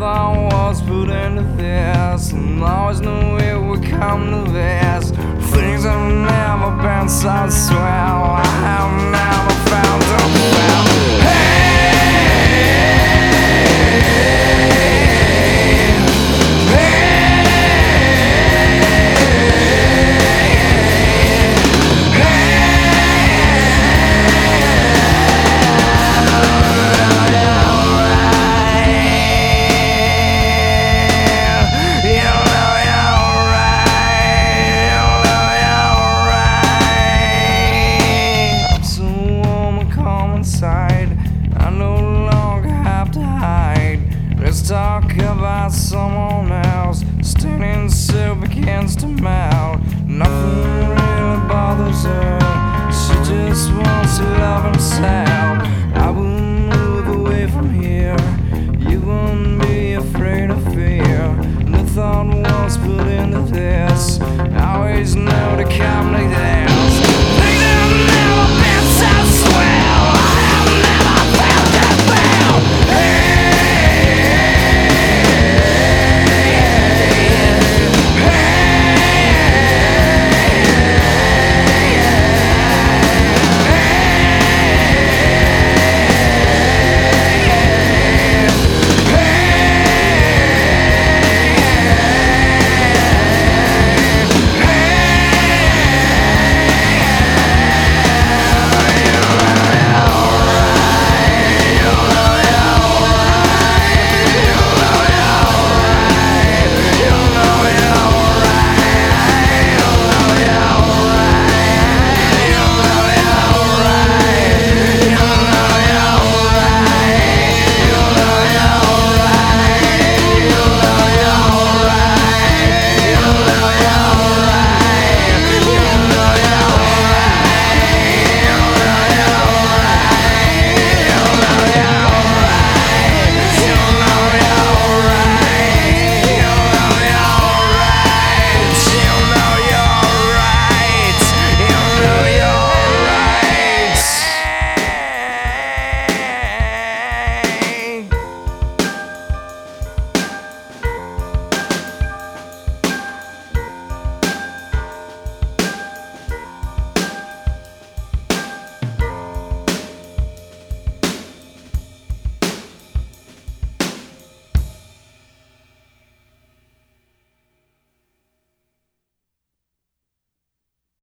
thought was put into this, and always knew it would come to this. Things have never been so swell. I have never found a well. I no longer have to hide. Let's talk about someone else. Standing still begins to melt. Nothing really bothers her. She just wants to love and sex.